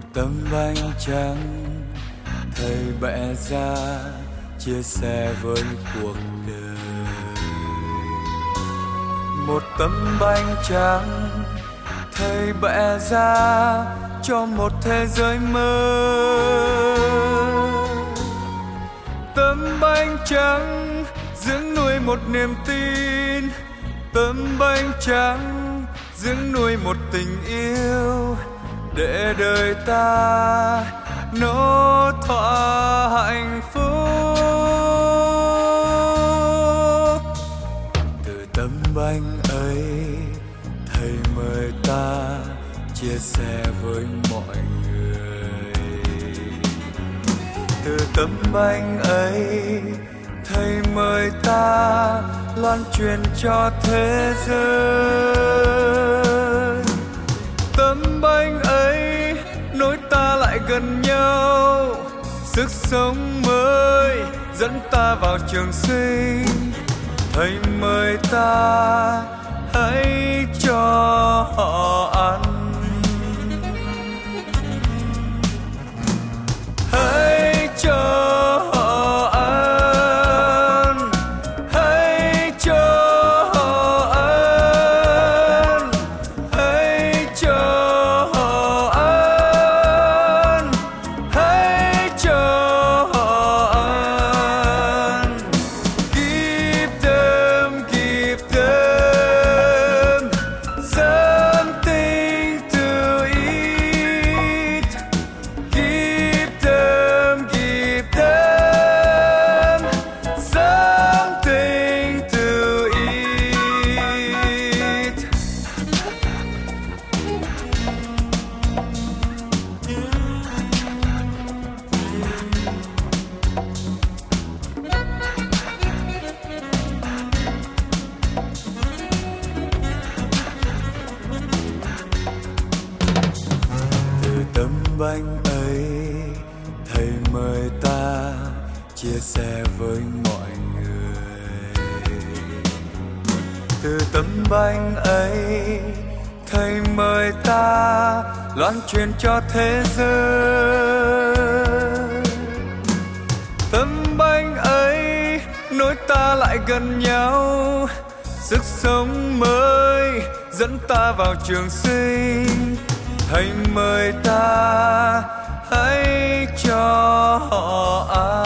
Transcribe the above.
tấm bánh trắng thầy bẻ ra chia sẻ với cuộc đời. Một tấm bánh trắng thầy bẻ ra cho một thế giới mới. Tấm bánh trắng dưỡng nuôi một niềm tin, tấm bánh trắng dưỡng nuôi một tình yêu, để đời ta nốt thỏa hạnh phúc. Từ tấm bánh ấy thầy mời ta chia sẻ với mọi người. Từ tấm bánh ấy thầy mời ta loan truyền cho thế giới. Tấm bánh ấy nối ta lại gần nhau, sức sống mới dẫn ta vào trường sinh. Thầy mời ta hãy cho họ ăn, hãy cho họ ăn, hãy cho họ ăn, hãy cho họ ăn, hãy cho họ ăn. Give them something to eat. Give them something to eat. Từ tấm bánh ấy thầy mời ta chia sẻ với mọi người. Từ tấm bánh ấy thầy mời ta loan truyền cho thế giới. Tấm bánh ấy nối ta lại gần nhau, sức sống mới dẫn ta vào trường sinh. Thầy mời ta hãy cho họ ăn.